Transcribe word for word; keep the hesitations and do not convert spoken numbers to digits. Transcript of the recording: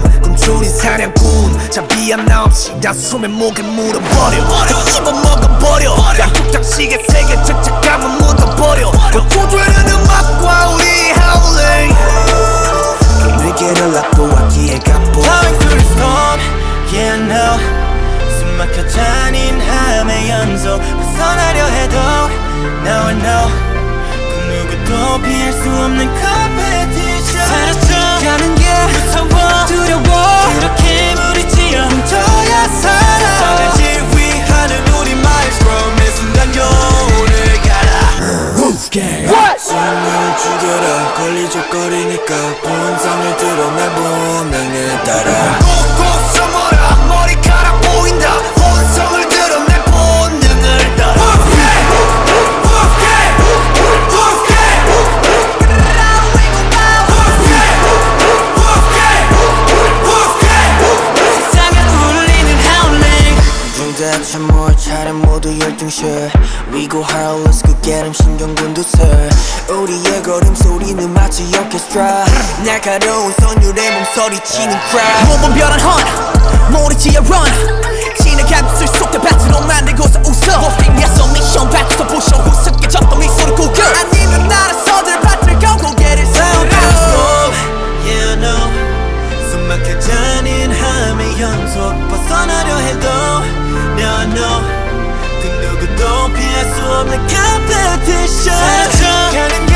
꿈꾸린 사냥꾼 자비 하나 없이 다 숨에 목에 물어버려 다 씹어먹어버려 양쪽 장식에 세계 죄책감은 묻어버려 고조되는 음악과 우리 howling 그 위기를 압도하기에 갚고 Blowing through the storm, yeah I know 숨막혀 잔인함의 연속 벗어나려 해도 Now I know 그 누구도 피할 수 없는 competition 사라져가는 게 무서워 두려워 그렇게 무리지어 훔쳐야 살아 세상을 지휘하는 우리 maestro 매 순간 영혼을 갈아 Roof Gang 숨을 죽여라 걸리적거리니까 본성을 드러내 본능에 따라 꼭꼭 숨어라 머리카락 보인다 본성을 드러내 본능을 따라 Roof Gang Roof Gang Roof Gang Roof Gang Roof Gang 세상에 울리는 howling 중대체 뭘 차례 모두 열중실 We go hard let's go get 'em 신경군 두슬 우리의 걸음소리는 마치 오케스트라 날카로운 선율에 몸서리치는 crowd 몸은 변한 헌 모리지의 run 진의 가슴을 쏟아 밭으로 만들고서 웃어 고생해서 미션 밖에서 부셔 우습게졌던 미소를 구겨 아니면 나라서들 밭을 걷고 고개를 세우고 Yeah I know 숨막혀 잔인함의 연속 벗어나려 해도 Now I know 그 누구도 피할 수 없는 competition 사라져가는